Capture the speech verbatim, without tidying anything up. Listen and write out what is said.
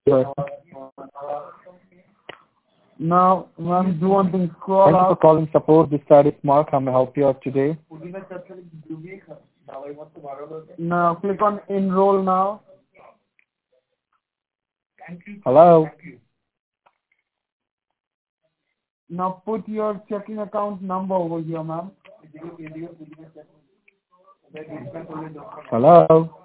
Now, ma'am, do one thing, scroll Thank you for up. calling support. This side is Mark. How may I help you out today? Now, click on enroll now. Hello? Now, put your checking account number over here, ma'am. Hello?